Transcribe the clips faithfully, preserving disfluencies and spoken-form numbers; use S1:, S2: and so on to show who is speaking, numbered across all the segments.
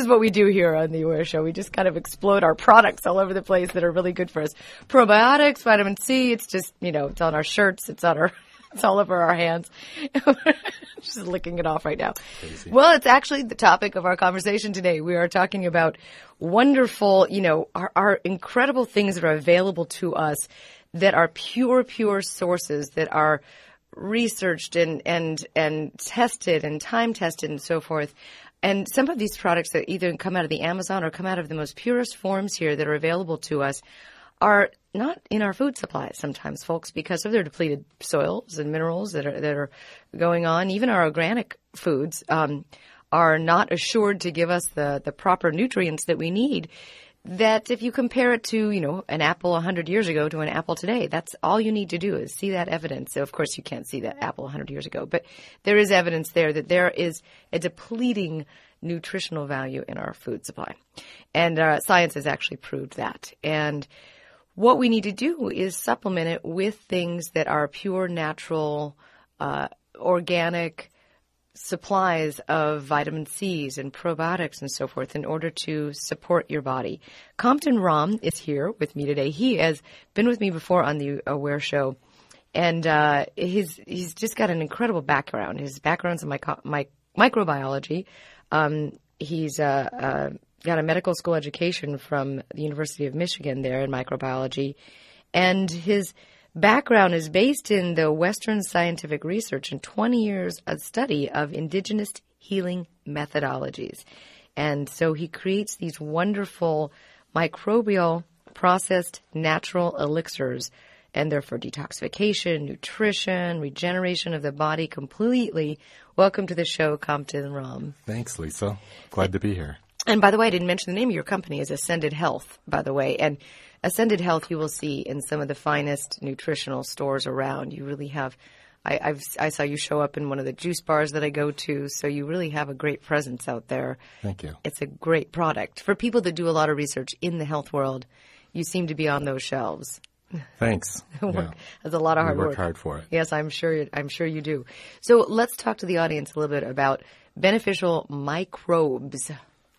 S1: is what we do here on the Aware Show. We just kind of explode our products all over the place that are really good for us. Probiotics, vitamin C, it's just, you know, it's on our shirts, it's on our, it's all over our hands. Just licking it off right now. Crazy. Well, it's actually the topic of our conversation today. We are talking about wonderful, you know, our, our incredible things that are available to us that are pure, pure sources that are researched and, and, and tested and time tested and so forth. And some of these products that either come out of the Amazon or come out of the most purest forms here that are available to us are not in our food supply sometimes, folks, because of their depleted soils and minerals that are, that are going on. Even our organic foods um, are not assured to give us the, the proper nutrients that we need. That if you compare it to, you know, an apple one hundred years ago to an apple today, that's all you need to do is see that evidence. So, of course, you can't see that apple one hundred years ago, but there is evidence there that there is a depleting nutritional value in our food supply. And uh, science has actually proved that. And what we need to do is supplement it with things that are pure, natural, uh, organic supplies of vitamin C's and probiotics and so forth in order to support your body. Compton Ram is here with me today. He has been with me before on the Aware Show, and uh, he's he's just got an incredible background. His background's in myco- my, microbiology. Um, he's uh, uh, got a medical school education from the University of Michigan there in microbiology, and his background is based in the Western scientific research and twenty years of study of indigenous healing methodologies. And so he creates these wonderful microbial processed natural elixirs, and they're for detoxification, nutrition, regeneration of the body completely. Welcome to the show, Compton Ram.
S2: Thanks, Lisa. Glad to be here.
S1: And by the way, I didn't mention the name of your company is Ascended Health, by the way. And Ascended Health you will see in some of the finest nutritional stores around. You really have, I, I've, I saw you show up in one of the juice bars that I go to, so you really have a great presence out there.
S2: Thank you.
S1: It's a great product. For people that do a lot of research in the health world, you seem to be on those shelves.
S2: Thanks.
S1: Yeah. That's a lot of hard
S2: we work.
S1: work.
S2: hard for it.
S1: Yes, I'm sure. I'm sure you do. So let's talk to the audience a little bit about beneficial microbes.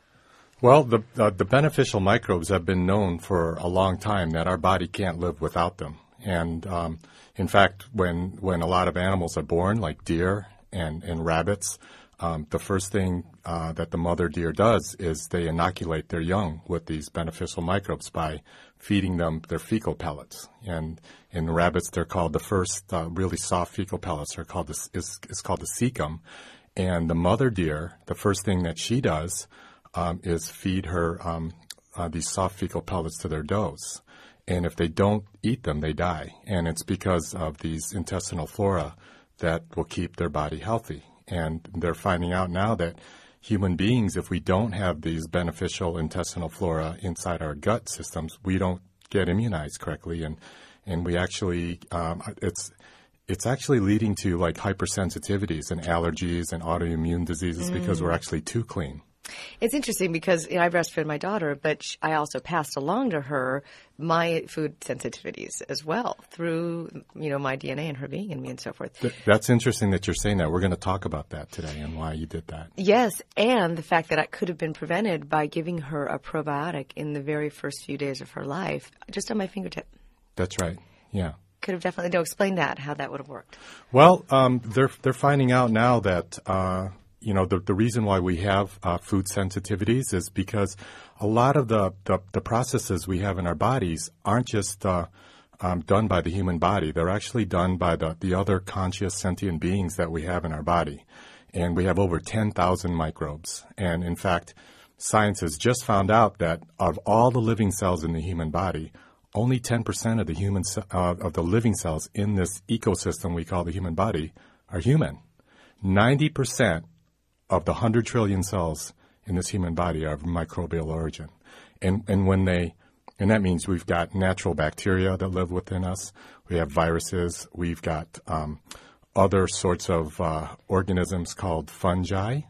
S2: Well, the uh, the beneficial microbes have been known for a long time that our body can't live without them. And um, in fact, when when a lot of animals are born, like deer and, and rabbits, um, the first thing uh, that the mother deer does is they inoculate their young with these beneficial microbes by feeding them their fecal pellets. And in rabbits, they're called the first uh, really soft fecal pellets are called the, is, is called the cecum. And the mother deer, the first thing that she does Um, is feed her um, uh, these soft fecal pellets to their does. And if they don't eat them, they die. And it's because of these intestinal flora that will keep their body healthy. And they're finding out now that human beings, if we don't have these beneficial intestinal flora inside our gut systems, we don't get immunized correctly. And, and we actually, um, it's, it's actually leading to like hypersensitivities and allergies and autoimmune diseases mm. because we're actually too clean.
S1: It's interesting because you know, I breastfed my daughter, but I also passed along to her my food sensitivities as well through, you know, my D N A and her being in me and so forth.
S2: That's interesting that you're saying that. We're going to talk about that today and why you did that.
S1: Yes, and the fact that I could have been prevented by giving her a probiotic in the very first few days of her life, just on my fingertip.
S2: That's right, yeah.
S1: Could have definitely, no, explain that, how that would have worked.
S2: Well, um, they're they're finding out now that uh, you know, the, the reason why we have uh, food sensitivities is because a lot of the, the, the processes we have in our bodies aren't just uh, um, done by the human body. They're actually done by the, the other conscious sentient beings that we have in our body. And we have over ten thousand microbes. And in fact, science has just found out that of all the living cells in the human body, only ten percent of the human uh, of the living cells in this ecosystem we call the human body are human. ninety percent of the one hundred trillion cells in this human body are of microbial origin. And and when they, and that means we've got natural bacteria that live within us. We have viruses. We've got um, other sorts of uh, organisms called fungi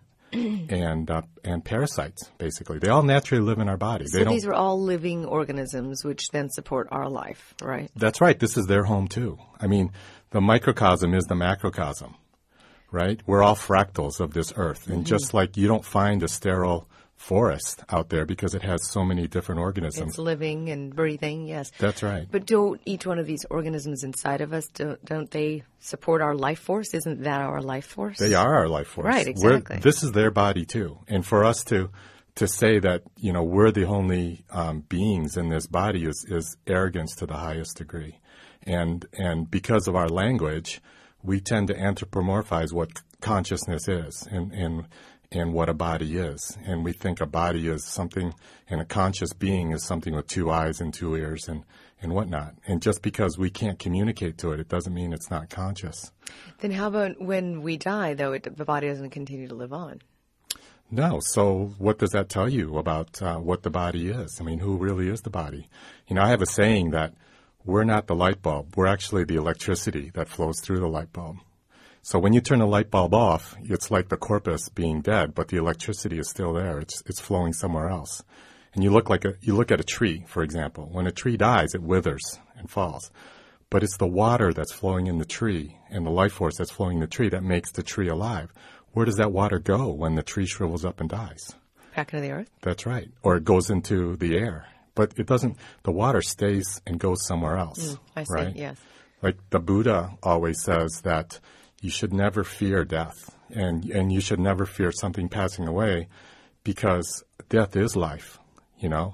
S2: and uh, and parasites, basically. They all naturally live in our body.
S1: So
S2: they
S1: these
S2: don't,
S1: are all living organisms which then support our life, right?
S2: That's right. This is their home, too. I mean, the microcosm is the macrocosm. Right? We're all fractals of this earth. And mm-hmm. just like you don't find a sterile forest out there because it has so many different organisms.
S1: It's living and breathing, yes.
S2: That's right.
S1: But don't each one of these organisms inside of us, don't, don't they support our life force? Isn't that our life force?
S2: They are our life force.
S1: Right, exactly.
S2: We're, this is their body too. And for us to to say that, you know, we're the only um, beings in this body is, is arrogance to the highest degree. And and because of our language, we tend to anthropomorphize what consciousness is and, and and what a body is. And we think a body is something, and a conscious being is something with two eyes and two ears and, and whatnot. And just because we can't communicate to it, it doesn't mean it's not conscious.
S1: Then how about when we die, though, it, the body doesn't continue to live on?
S2: No. So what does that tell you about uh, what the body is? I mean, who really is the body? You know, I have a saying that we're not the light bulb. We're actually the electricity that flows through the light bulb. So when you turn the light bulb off, it's like the corpus being dead, but the electricity is still there. It's it's flowing somewhere else. And you look like a you look at a tree, for example. When a tree dies, it withers and falls. But it's the water that's flowing in the tree and the life force that's flowing in the tree that makes the tree alive. Where does that water go when the tree shrivels up and dies?
S1: Back into the earth?
S2: That's right. Or it goes into the air. But it doesn't, the water stays and goes somewhere else.
S1: Mm, I see,
S2: right?
S1: Yes.
S2: Like the Buddha always says that you should never fear death, and and you should never fear something passing away, because death is life, you know.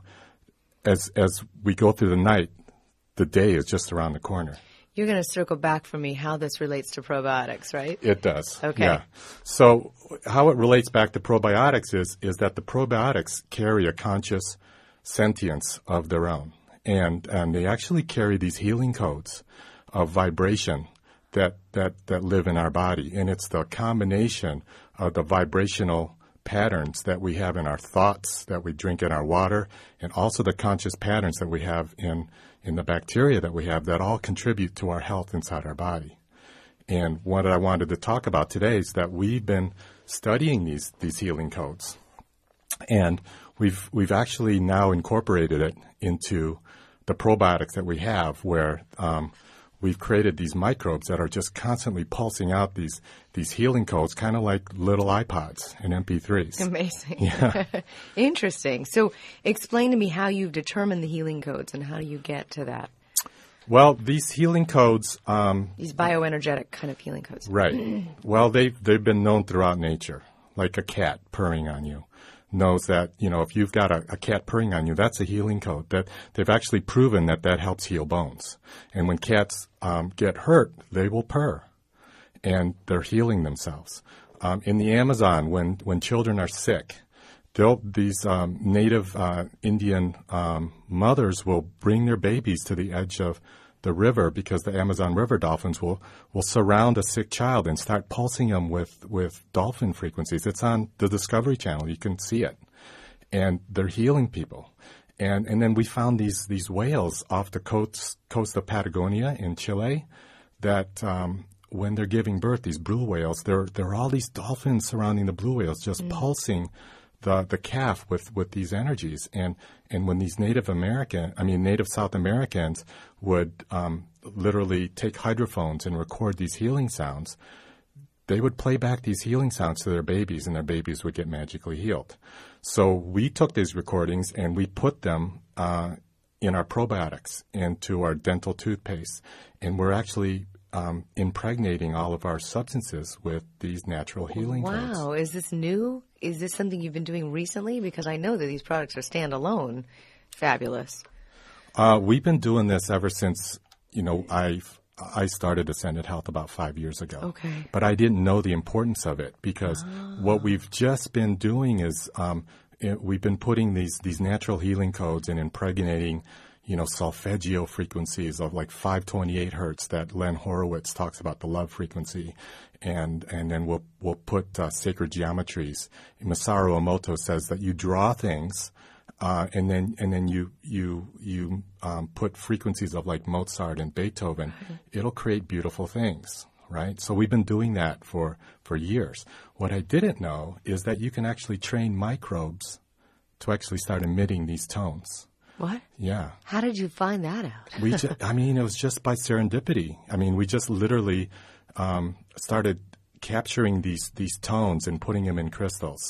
S2: As as we go through the night, the day is just around the corner.
S1: You're going to circle back for me how this relates to probiotics, right?
S2: It does.
S1: Okay.
S2: Yeah. So how it relates back to probiotics is is that the probiotics carry a conscious sentience of their own, and and they actually carry these healing codes of vibration that that that live in our body, and it's the combination of the vibrational patterns that we have in our thoughts, that we drink in our water, and also the conscious patterns that we have in in the bacteria that we have that all contribute to our health inside our body. And what I wanted to talk about today is that we've been studying these these healing codes, and we've we've actually now incorporated it into the probiotics that we have, where um, we've created these microbes that are just constantly pulsing out these these healing codes, kind of like little iPods and M P threes.
S1: Amazing.
S2: Yeah.
S1: Interesting. So explain to me how you've determined the healing codes and how do you get to that?
S2: Well, these healing codes... Um,
S1: these bioenergetic kind of healing codes.
S2: Right. Well, they've, they've been known throughout nature, like a cat purring on you. Knows that, you know, if you've got a, a cat purring on you, that's a healing code. That they've actually proven that that helps heal bones. And when cats um, get hurt, they will purr, and they're healing themselves. Um, in the Amazon, when, when children are sick, they'll, these um, native uh, Indian um, mothers will bring their babies to the edge of the river, because the Amazon River dolphins will, will surround a sick child and start pulsing them with, with dolphin frequencies. It's on the Discovery Channel. You can see it. And they're healing people. And and then we found these these whales off the coast, coast of Patagonia in Chile that um, when they're giving birth, these blue whales, there, there are all these dolphins surrounding the blue whales just mm. pulsing the the calf with, with these energies. And and when these Native American, I mean Native South Americans would um, literally take hydrophones and record these healing sounds, they would play back these healing sounds to their babies, and their babies would get magically healed. So we took these recordings and we put them uh, in our probiotics, into our dental toothpaste, and we're actually um, impregnating all of our substances with these natural healing codes.
S1: Wow. Is this new? Is this something you've been doing recently? Because I know that these products are standalone. Fabulous.
S2: Uh, we've been doing this ever since, you know, I've, I started Ascended Health about five years ago.
S1: Okay.
S2: But I didn't know the importance of it, because oh. what we've just been doing is um, it, we've been putting these, these natural healing codes and impregnating, you know, solfeggio frequencies of like five twenty-eight hertz that Len Horowitz talks about, the love frequency. And and then we'll we'll put uh, sacred geometries. Masaru Emoto says that you draw things, uh, and then and then you you you um, put frequencies of like Mozart and Beethoven. Right. It'll create beautiful things, right? So we've been doing that for for years. What I didn't know is that you can actually train microbes to actually start emitting these tones.
S1: What?
S2: Yeah.
S1: How did you find that out?
S2: we just, I mean, it was just by serendipity. I mean, we just literally um, started capturing these these tones and putting them in crystals.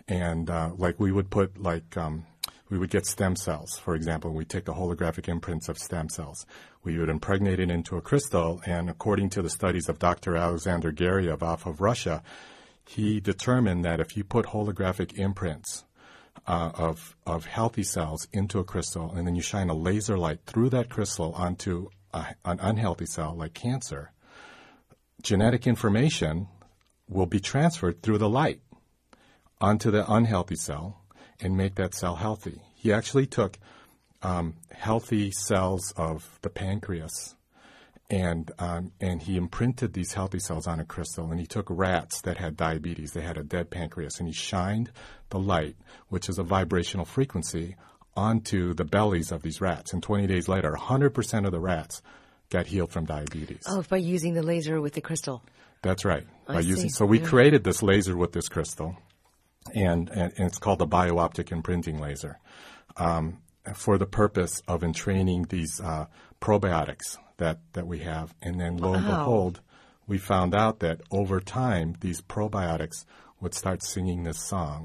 S2: And uh, like we would put like um, we would get stem cells, for example. We take the holographic imprints of stem cells. We would impregnate it into a crystal, and according to the studies of Doctor Alexander Gergiev off of Russia, he determined that if you put holographic imprints uh, of of healthy cells into a crystal, and then you shine a laser light through that crystal onto a, an unhealthy cell like cancer, genetic information will be transferred through the light onto the unhealthy cell and make that cell healthy. He actually took um, healthy cells of the pancreas and um, and he imprinted these healthy cells on a crystal, and he took rats that had diabetes. They had a dead pancreas, and he shined the light, which is a vibrational frequency, onto the bellies of these rats. And twenty days later, one hundred percent of the rats got healed from diabetes.
S1: Oh, by using the laser with the crystal.
S2: That's right.
S1: I
S2: By using,
S1: see.
S2: so we
S1: Yeah.
S2: created this laser with this crystal, and, and, and it's called the biooptic imprinting laser, um, for the purpose of entraining these uh, probiotics that, that we have. And then lo and
S1: Wow.
S2: behold, we found out that over time, these probiotics would start singing this song.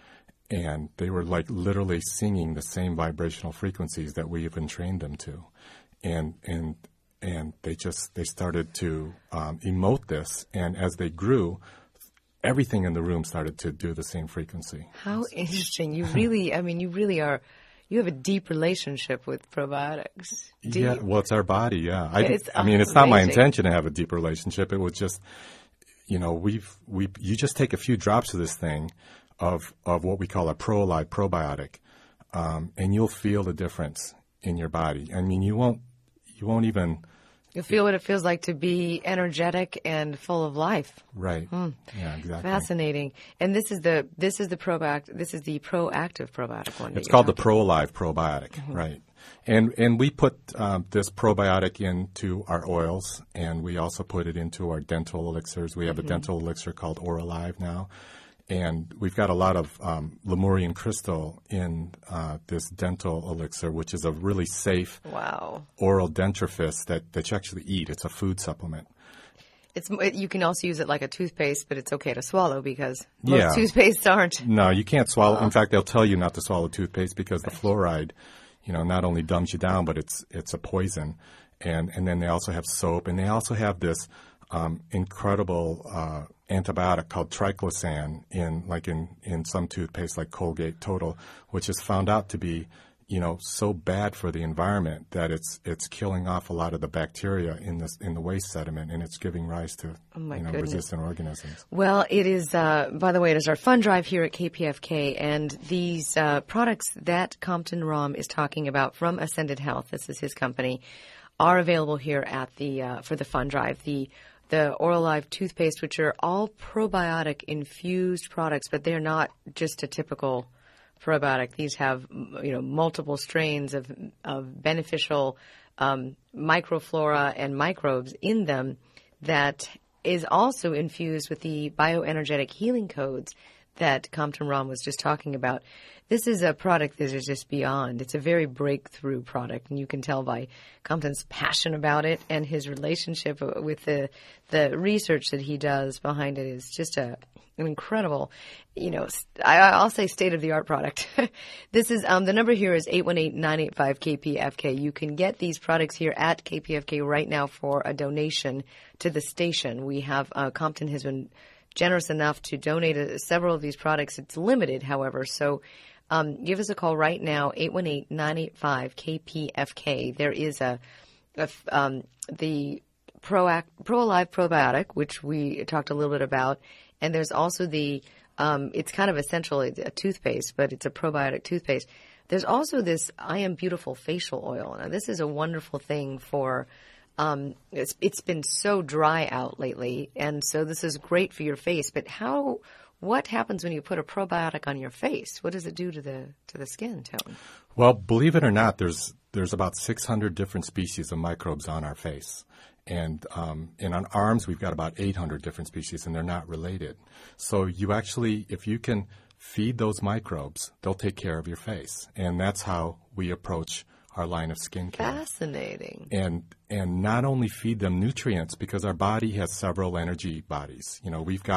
S2: And they were like literally singing the same vibrational frequencies that we have entrained them to. And, and, and they just, they started to um, emote this. And as they grew, everything in the room started to do the same frequency.
S1: How interesting. You really, I mean, you really are, you have a deep relationship with probiotics. Deep.
S2: Yeah, well, it's our body, yeah. I,
S1: It's
S2: I mean, it's not my
S1: amazing.
S2: intention to have a deep relationship. It was just, you know, we've, we, you just take a few drops of this thing, of, of what we call a ProAlive probiotic, um, and you'll feel the difference in your body. I mean, you won't, you won't even,
S1: You'll feel what it feels like to be energetic and full of life.
S2: right. Yeah, exactly.
S1: Fascinating. And this is the this is the proact this is the proactive probiotic one. that
S2: It's
S1: you're
S2: called the
S1: talking-
S2: ProAlive probiotic, right? And and we put um, this probiotic into our oils, and we also put it into our dental elixirs. We have a dental elixir called Oralive now, and we've got a lot of um, Lemurian crystal in uh, this dental elixir, which is a really safe
S1: Wow.
S2: oral dentifrice that, that you actually eat. It's a food supplement.
S1: It's it, you can also use it like a toothpaste, but it's okay to swallow because most
S2: Yeah.
S1: toothpastes aren't.
S2: No, you can't swallow. In fact, they'll tell you not to swallow toothpaste because the fluoride, you know, not only dumbs you down, but it's it's a poison. And and then they also have soap, and they also have this um, incredible uh, antibiotic called triclosan in like in in some toothpaste like Colgate Total, which is found out to be, you know, so bad for the environment that it's it's killing off a lot of the bacteria in this in the waste sediment, and it's giving rise to
S1: Oh, my
S2: you know
S1: goodness.
S2: resistant organisms.
S1: Well, it is, uh, by the way, it is our fund drive here at K P F K, and these uh, products that Compton Ram is talking about from Ascended Health, this is his company, are available here at the uh, for the fund drive. The the Oralive toothpaste, which are all probiotic infused products, but they're not just a typical probiotic. These have, you know, multiple strains of of beneficial um, microflora and microbes in them that is also infused with the bioenergetic healing codes that Compton Ram was just talking about. This is a product that is just beyond. It's a very breakthrough product, and you can tell by Compton's passion about it and his relationship with the the research that he does behind it is just a an incredible, you know, I, I'll say state-of-the-art product. This is, um, the number here is eight one eight, nine eight five, K P F K. You can get these products here at K P F K right now for a donation to the station. We have, uh, Compton has been generous enough to donate uh, several of these products. It's limited, however, so um, give us a call right now, eight one eight, nine eight five, K P F K. There is a, a um, the Proact, ProAlive probiotic, which we talked a little bit about, and there's also the, um, it's kind of essentially a toothpaste, but it's a probiotic toothpaste. There's also this I Am Beautiful facial oil. Now, this is a wonderful thing for, um, it's, it's been so dry out lately, and so this is great for your face. But how, what happens when you put a probiotic on your face? What does it do to the to the skin tone?
S2: Well, believe it or not, there's there's about six hundred different species of microbes on our face. And um, and on arms, we've got about eight hundred different species, and they're not related. So you actually, if you can feed those microbes, they'll take care of your face. And that's how we approach our line of skincare.
S1: Fascinating.
S2: And and not only feed them nutrients, because our body has several energy bodies. You know, we've got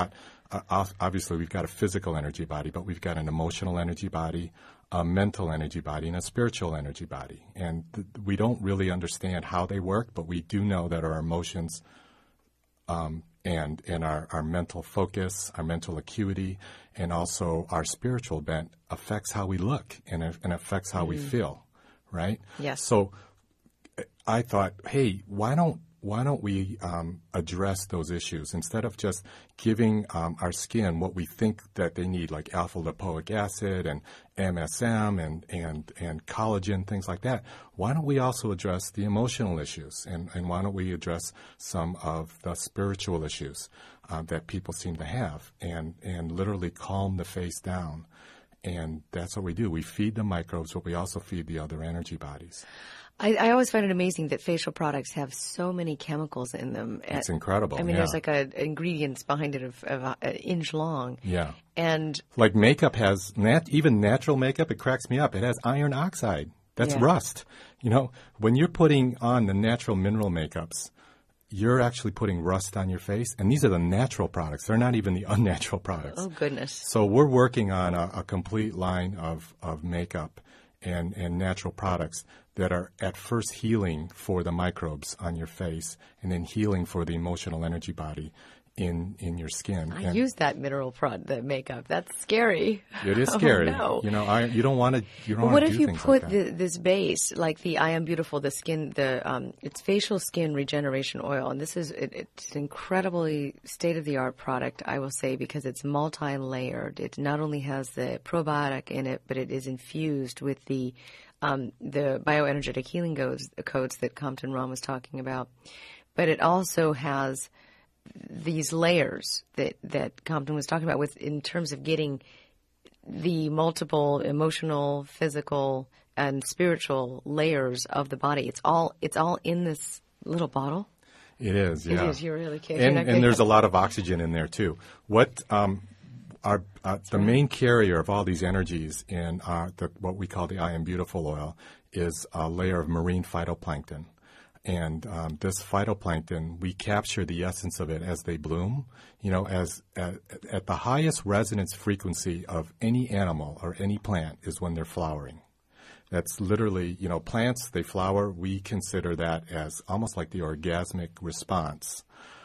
S2: uh, ob- obviously we've got a physical energy body, but we've got an emotional energy body, a mental energy body, and a spiritual energy body. And th- we don't really understand how they work, but we do know that our emotions um, and and our, our mental focus, our mental acuity, and also our spiritual bent affects how we look and, and affects how mm. we feel, right?
S1: Yes.
S2: So I thought, hey, why don't why don't we um, address those issues instead of just giving um, our skin what we think that they need, like alpha lipoic acid and M S M and, and, and collagen, things like that. Why don't we also address the emotional issues, and, and why don't we address some of the spiritual issues uh, that people seem to have, and, and literally calm the face down. And that's what we do. We feed the microbes, but we also feed the other energy bodies.
S1: I, I always find it amazing that facial products have so many chemicals in them.
S2: It's incredible.
S1: I mean,
S2: yeah.
S1: there's like a ingredients behind it of, of an inch long.
S2: Yeah.
S1: And
S2: like makeup has nat- even natural makeup. It cracks me up. It has iron oxide. That's
S1: yeah.
S2: rust. You know, when you're putting on the natural mineral makeups, you're actually putting rust on your face. And these are the natural products. They're not even the unnatural products.
S1: Oh, goodness.
S2: So we're working on a, a complete line of, of makeup and, and natural products that are at first healing for the microbes on your face and then healing for the emotional energy body in, in your skin.
S1: I
S2: and
S1: use that mineral pro- the makeup. That's scary.
S2: It is scary.
S1: Oh, no.
S2: You know, I, you don't want to. You don't
S1: But
S2: want
S1: what
S2: to
S1: if
S2: do
S1: you
S2: things
S1: put
S2: like that.
S1: the, this base, like the I Am Beautiful, the skin, the um, it's facial skin regeneration oil, and this is it, it's an incredibly state of the art product, I will say, because it's multi-layered. It not only has the probiotic in it, but it is infused with the um, the bioenergetic healing codes, codes that Compton Ram was talking about. But it also has these layers that, that Compton was talking about with in terms of getting the multiple emotional, physical, and spiritual layers of the body. It's all it's all in this little bottle.
S2: It is, yeah.
S1: It is. You're really kidding.
S2: And, and there's a lot of oxygen in there too. What um, our uh, the main carrier of all these energies in our, the, what we call the I Am Beautiful oil is a layer of marine phytoplankton. And um, this phytoplankton, we capture the essence of it as they bloom. You know, as at, at the highest resonance frequency of any animal or any plant is when they're flowering. That's literally, you know, plants, they flower. We consider that as almost like the orgasmic response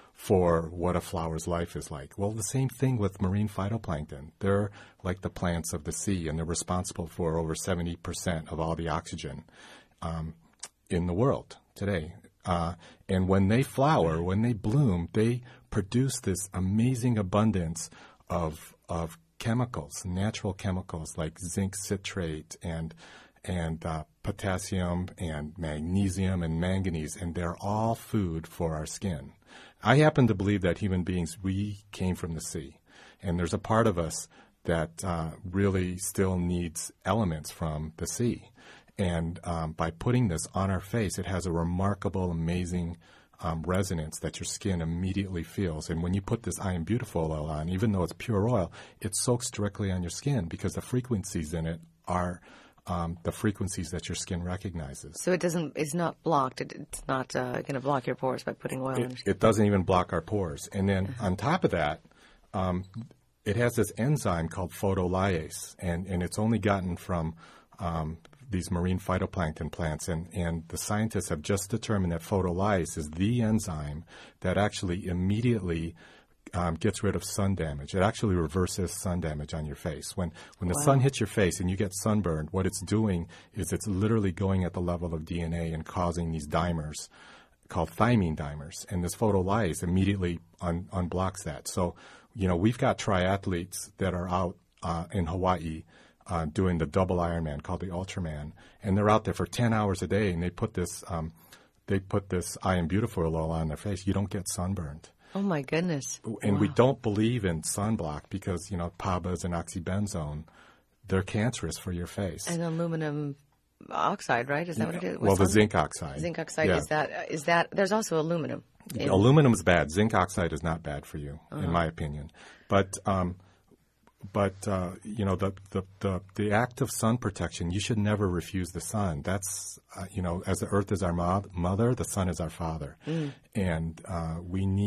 S2: for what a flower's life is like. Well, the same thing with marine phytoplankton. They're like the plants of the sea, and they're responsible for over seventy percent of all the oxygen um, in the world today. Uh, and when they flower, when they bloom, they produce this amazing abundance of of chemicals, natural chemicals like zinc citrate and and uh, potassium and magnesium and manganese, and they're all food for our skin. I happen to believe that human beings, we came from the sea, and there's a part of us that uh, really still needs elements from the sea. And um, by putting this on our face, it has a remarkable, amazing um, resonance that your skin immediately feels. And when you put this I Am Beautiful oil on, even though it's pure oil, it soaks directly on your skin because the frequencies in it are um, the frequencies that your skin recognizes.
S1: So it doesn't, it's not blocked. It, it's not uh, going to block your pores by putting oil
S2: it,
S1: in your skin.
S2: It doesn't even block our pores. And then on top of that, um, it has this enzyme called photolyase, and, and it's only gotten from um, these marine phytoplankton plants, and, and the scientists have just determined that photolyase is the enzyme that actually immediately um, gets rid of sun damage. It actually reverses sun damage on your face. When when the
S1: Wow.
S2: sun hits your face and you get sunburned, what it's doing is it's literally going at the level of D N A and causing these dimers called thymine dimers, and this photolyase immediately un- unblocks that. So, you know, we've got triathletes that are out uh, in Hawaii Uh, doing the double Ironman called the Ultraman, and they're out there for ten hours a day, and they put this um, they put this I Am Beautiful oil on their face. You don't get sunburned.
S1: Oh my goodness!
S2: And
S1: Wow.
S2: we don't believe in sunblock because, you know, P A B As and oxybenzone, they're cancerous for your face.
S1: And aluminum oxide, right? Is that what it is?
S2: well,
S1: What's
S2: the
S1: on-
S2: zinc oxide.
S1: Zinc oxide
S2: Yeah.
S1: is that is that? There's also aluminum. in-
S2: Aluminum is bad. Zinc oxide is not bad for you,
S1: Uh-huh.
S2: in my opinion. But um, but uh, you know, the, the the the act of sun protection, you should never refuse the sun. That's uh, you know, as the earth is our mo- mother, the sun is our father,
S1: Mm.
S2: and uh, we need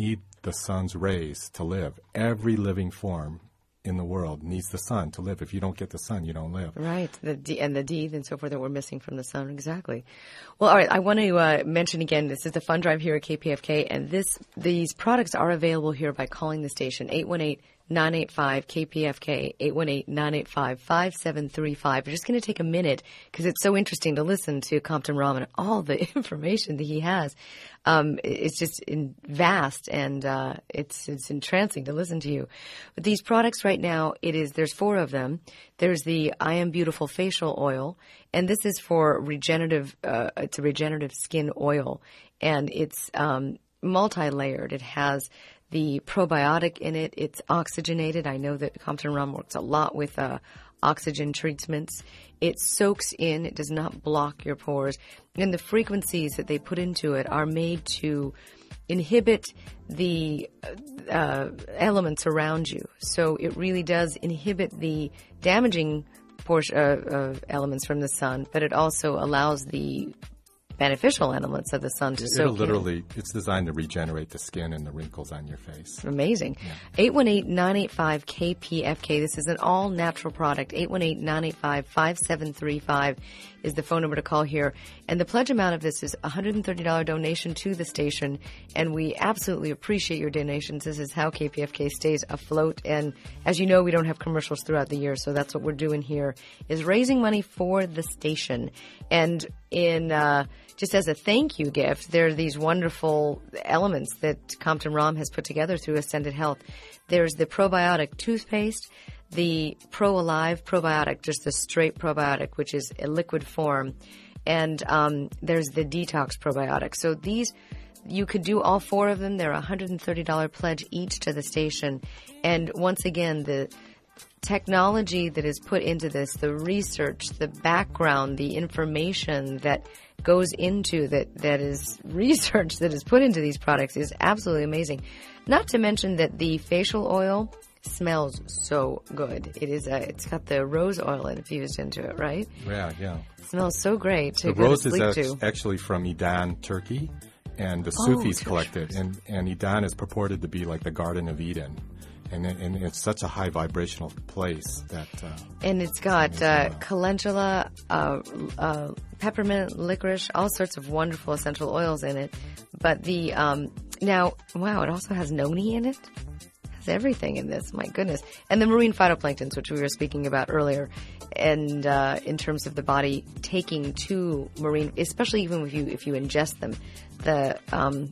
S2: the sun's rays to live. Every living form in the world needs the sun to live. If you don't get the sun, you don't live.
S1: Right. The D, and the D and so forth that we're missing from the sun. Exactly. Well, all right. I want to uh, mention again, this is the Fun Drive here at K P F K, and this these products are available here by calling the station, eight one eight, nine eight five, K P F K, eight one eight, nine eight five, five seven three five. We're just going to take a minute because it's so interesting to listen to Compton Ram and all the information that he has. Um, it's just in vast and uh, it's it's entrancing to listen to you. But these products right now, it is there's four of them. There's the I Am Beautiful facial oil, and this is for regenerative. Uh, it's a regenerative skin oil, and it's um, multi-layered. It has the probiotic in it. It's oxygenated. I know that Compton Ram works a lot with uh, oxygen treatments. It soaks in. It does not block your pores. And the frequencies that they put into it are made to inhibit the uh, elements around you. So it really does inhibit the damaging portion, uh, uh, elements from the sun, but it also allows the beneficial elements of the sun to soak in.
S2: It'll literally, it's designed to regenerate the skin and the wrinkles on your face.
S1: Amazing.
S2: Yeah.
S1: eight one eight, nine eight five, K P F K. This is an all-natural product. eight one eight, nine eight five, five seven three five is the phone number to call here. And the pledge amount of this is one hundred thirty dollars donation to the station. And we absolutely appreciate your donations. This is how K P F K stays afloat. And as you know, we don't have commercials throughout the year, so that's what we're doing here, is raising money for the station. And in uh, just as a thank you gift, there are these wonderful elements that Compton Ram has put together through Ascended Health. There's the probiotic toothpaste, the Pro Alive probiotic, just the straight probiotic, which is a liquid form, and um, there's the detox probiotic. So these, you could do all four of them. They're a one hundred thirty dollars pledge each to the station. And once again, the technology that is put into this, the research, the background, the information that goes into that, that is research that is put into these products is absolutely amazing. Not to mention that the facial oil smells so good. It is a, it's got the rose oil infused into it, right?
S2: Yeah, yeah.
S1: It smells so great to
S2: the
S1: go to
S2: rose
S1: sleep
S2: is
S1: to.
S2: actually from Idan, Turkey, and the
S1: Oh,
S2: Sufis
S1: Turkish
S2: collected,
S1: rose.
S2: and and Idan is purported to be like the Garden of Eden. And, it, and it's such a high vibrational place that. Uh,
S1: And it's got uh,
S2: oil.
S1: calendula, uh, uh, peppermint, licorice, all sorts of wonderful essential oils in it. But the um, now, wow, it also has noni in it. It has everything in this. My goodness, and the marine phytoplanktons, which we were speaking about earlier, and uh, in terms of the body taking to marine, especially even if you if you ingest them, the um,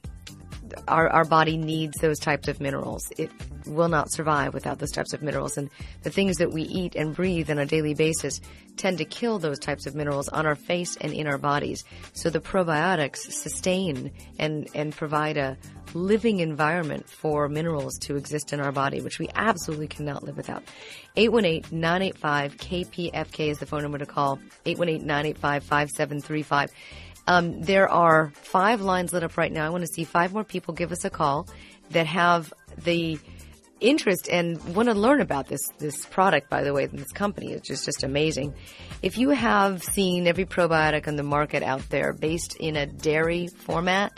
S1: our our body needs those types of minerals. It will not survive without those types of minerals. And the things that we eat and breathe on a daily basis tend to kill those types of minerals on our face and in our bodies. So the probiotics sustain and, and provide a living environment for minerals to exist in our body, which we absolutely cannot live without. eight one eight, nine eight five, K P F K is the phone number to call. eight one eight, nine eight five, five seven three five. Um, there are five lines lit up right now. I want to see five more people give us a call that have the interest and want to learn about this this product, by the way, this company, which is just amazing. If you have seen every probiotic on the market out there based in a dairy format,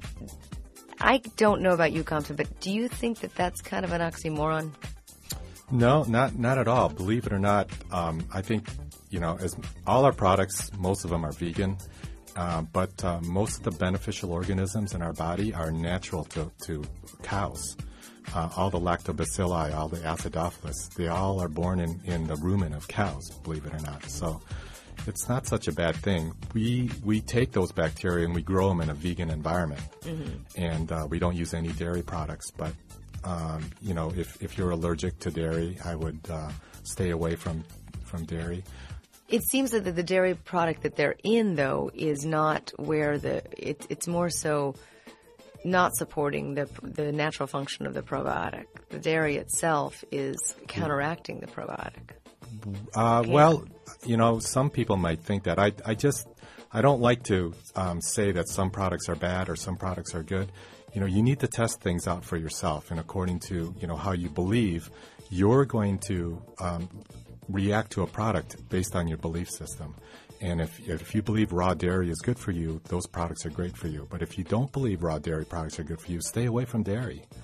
S1: I don't know about you, Compton, but do you think that that's kind of an oxymoron?
S2: No, not not at all. Believe it or not, um, I think, you know, as all our products, most of them are vegan. Uh, but uh, most of the beneficial organisms in our body are natural to, to cows. Uh, all the lactobacilli, all the acidophilus, they all are born in, in the rumen of cows, believe it or not. So it's not such a bad thing. We we take those bacteria and we grow them in a vegan environment. Mm-hmm. And uh, we don't use any dairy products. But, um, you know, if, if you're allergic to dairy, I would uh, stay away from, from dairy.
S1: It seems that the dairy product that they're in, though, is not where the it, it's more so not supporting the the natural function of the probiotic. The dairy itself is counteracting the probiotic.
S2: Uh, well, you know, some people might think that. I I just I don't like to um, say that some products are bad or some products are good. You know, you need to test things out for yourself, and according to, you know, how you believe, you're going to um, react to a product based on your belief system. And if if you believe raw dairy is good for you, those products are great for you. But if you don't believe raw dairy products are good for you, stay away from dairy.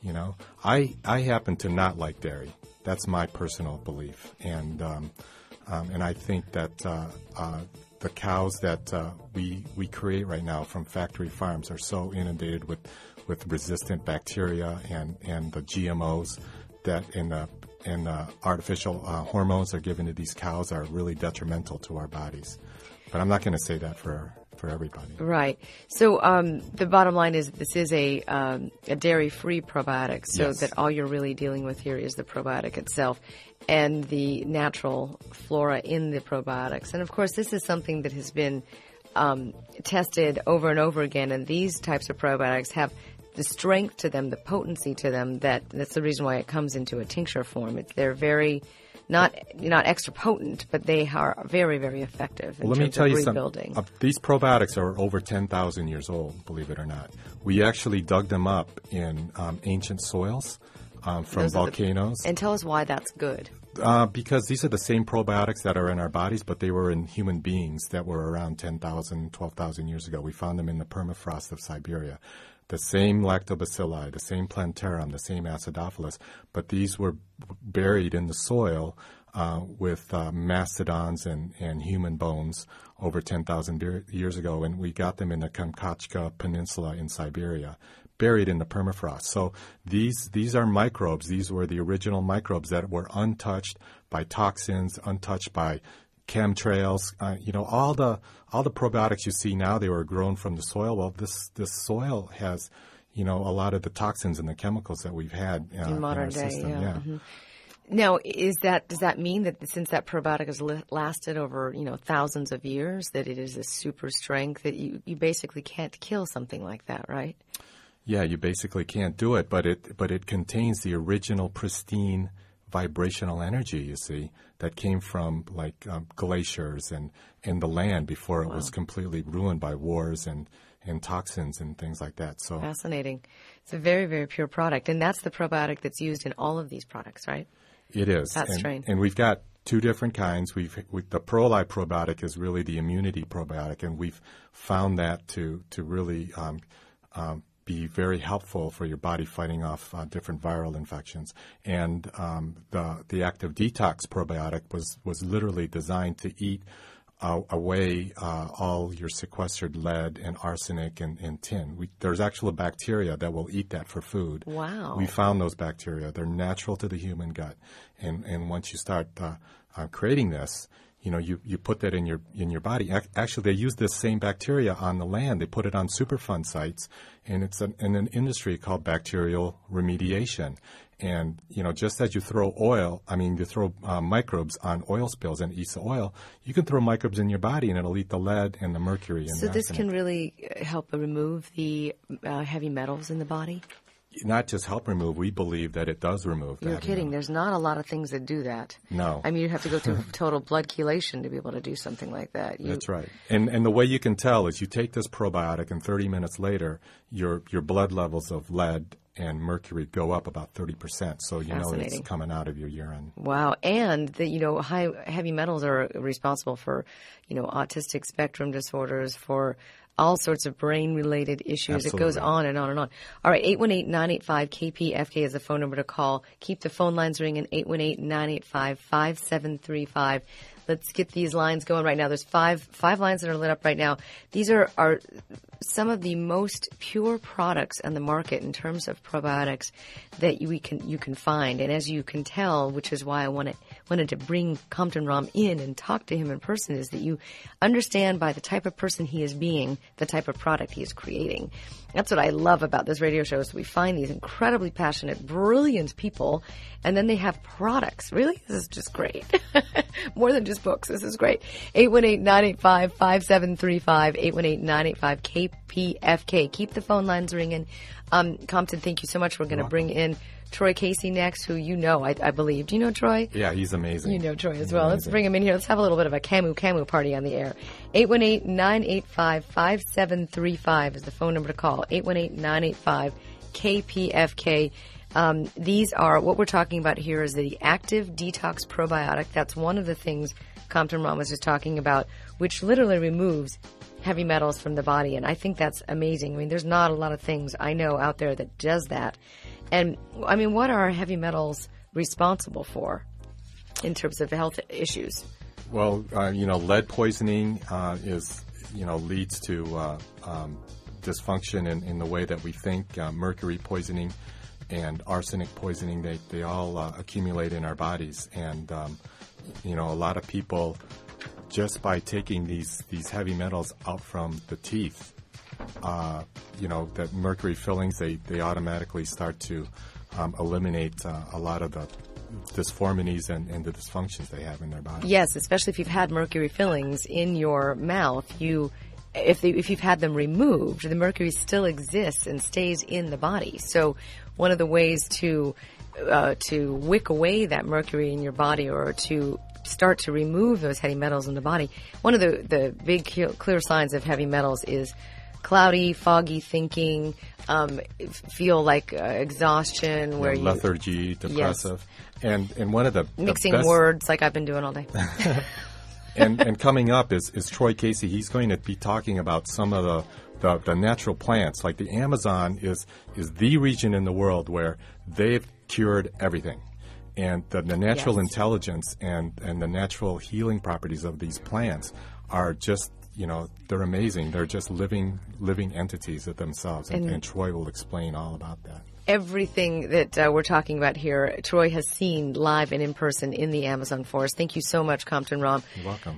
S2: You know, I I happen to not like dairy. That's my personal belief, and um, um, and I think that uh, uh, the cows that uh, we we create right now from factory farms are so inundated with with resistant bacteria and and the G M Os that in the and uh, artificial uh, hormones that are given to these cows are really detrimental to our bodies. But I'm not going to say that for for everybody.
S1: Right. So um, the bottom line is this is a um, a dairy-free probiotic, so
S2: Yes.
S1: that all you're really dealing with here is the probiotic itself and the natural flora in the probiotics. And, of course, this is something that has been um, tested over and over again, and these types of probiotics have the strength to them, the potency to them, that that's the reason why it comes into a tincture form. It's, they're very... Not not extra potent, but they are very, very effective in
S2: Well, let
S1: terms
S2: me tell
S1: of
S2: you
S1: rebuilding.
S2: something. Uh, these probiotics are over ten thousand years old, believe it or not. We actually dug them up in um, ancient soils um, from
S1: Those are the-
S2: volcanoes.
S1: And tell us why that's good.
S2: Uh, because these are the same probiotics that are in our bodies, but they were in human beings that were around ten thousand, twelve thousand years ago. We found them in the permafrost of Siberia. The same lactobacilli, the same plantarum, the same acidophilus, but these were buried in the soil uh, with uh, mastodons and, and human bones over ten thousand be- years ago, and we got them in the Kamchatka Peninsula in Siberia, buried in the permafrost. So these these are microbes. These were the original microbes that were untouched by toxins, untouched by chemtrails, uh, you know, all the all the probiotics you see now, they were grown from the soil. Well, this this soil has, you know, a lot of the toxins and the chemicals that we've had uh,
S1: In modern
S2: our
S1: day,
S2: system.
S1: yeah. Mhm. Now, is that does that mean that since that probiotic has li- lasted over, you know, thousands of years, that it is a super strength that you, you basically can't kill something like that, right?
S2: Yeah, you basically can't do it, but it but it contains the original pristine vibrational energy, you see, that came from like um, glaciers and, and the land before it
S1: Wow.
S2: was completely ruined by wars and, and toxins and things like that. So
S1: Fascinating. It's a very, very pure product, and that's the probiotic that's used in all of these products, right?
S2: it is.
S1: That's
S2: and,
S1: strange.
S2: and we've got two different kinds. We've we, the Proli probiotic is really the immunity probiotic, and we've found that to to really um, um, be very helpful for your body fighting off uh, different viral infections. And um, the the active detox probiotic was was literally designed to eat uh, away uh, all your sequestered lead and arsenic and, and tin. We, there's actual bacteria that will eat that for food.
S1: Wow.
S2: We found those bacteria. They're natural to the human gut, and and once you start uh, uh, creating this, you know, you, you put that in your in your body. Ac- Actually, they use this same bacteria on the land. They put it on Superfund sites, and it's an, in an industry called bacterial remediation. And, you know, just as you throw oil, I mean, you throw uh, microbes on oil spills and it eats the oil, you can throw microbes in your body and it'll eat the lead and the mercury. And
S1: So
S2: the
S1: this
S2: arsenic.
S1: can really uh, help remove the uh, heavy metals in the body?
S2: Not just help remove, we believe that it does remove that.
S1: You're kidding. There's not a lot of things that do that.
S2: No.
S1: I mean, you'd have to go through total blood chelation to be able to do something like that. You,
S2: That's right. And and the way you can tell is you take this probiotic and thirty minutes later, your your blood levels of lead and mercury go up about thirty percent. So you know it's
S1: Fascinating.
S2: coming out of your urine.
S1: Wow. And the, you know, high heavy metals are responsible for, you know, autistic spectrum disorders, for all sorts of brain-related issues. It goes
S2: Absolutely.
S1: on and on and on. All right, eight one eight, nine eight five, K P F K is the phone number to call. Keep the phone lines ringing, eight one eight, nine eight five, five seven three five. Let's get these lines going right now. There's five five lines that are lit up right now. These are, are some of the most pure products on the market in terms of probiotics that you, we can you can find. And as you can tell, which is why I wanted wanted to bring Compton Ram in and talk to him in person, is that you understand by the type of person he is being, the type of product he is creating. That's what I love about this radio show, is we find these incredibly passionate, brilliant people, and then they have products. Really? This is just great. More than just books. This is great. eight one eight, nine eight five, five seven three five, eight one eight, nine eight five, K P F K. Keep the phone lines ringing. Um, Compton, thank you so much. We're going to bring in Troy Casey next, who you know, I, I believe. Do you know Troy?
S2: Yeah, he's amazing.
S1: You know Troy as
S2: He's
S1: well. Let's
S2: amazing.
S1: bring him in here. Let's have a little bit of a Camu Camu party on the air. eight one eight, nine eight five, five seven three five is the phone number to call. eight one eight, nine eight five, K P F K. Um, these are, what we're talking about here is the Active Detox Probiotic. That's one of the things Compton Ram was just talking about, which literally removes heavy metals from the body. And I think that's amazing. I mean, there's not a lot of things I know out there that does that. And, I mean, what are heavy metals responsible for in terms of health issues?
S2: Well, uh, you know, lead poisoning uh, is, you know, leads to uh, um, dysfunction in, in the way that we think. Uh, mercury poisoning and arsenic poisoning, they, they all uh, accumulate in our bodies. And, um, you know, a lot of people, just by taking these, these heavy metals out from the teeth, uh, you know, that mercury fillings, they, they automatically start to um, eliminate uh, a lot of the dysformities and, and the dysfunctions they have in their body.
S1: Yes, especially if you've had mercury fillings in your mouth. You, if they, if you've had them removed, the mercury still exists and stays in the body. So, one of the ways to uh, to wick away that mercury in your body, or to start to remove those heavy metals in the body, one of the the big clear signs of heavy metals is cloudy, foggy thinking, um, feel like uh, exhaustion, where
S2: yeah, lethargy,
S1: you,
S2: depressive, yes. and and one of the
S1: mixing
S2: the best,
S1: words like I've been doing all day.
S2: and and coming up is is Troy Casey. He's going to be talking about some of the, the the natural plants. Like the Amazon is is the region in the world where they've cured everything. And the, the natural yes. intelligence and, and the natural healing properties of these plants are just, you know, they're amazing. They're just living living entities of themselves. And, and, and Troy will explain all about that.
S1: Everything that uh, we're talking about here, Troy has seen live and in person in the Amazon forest. Thank you so much, Compton Ram.
S2: You're welcome.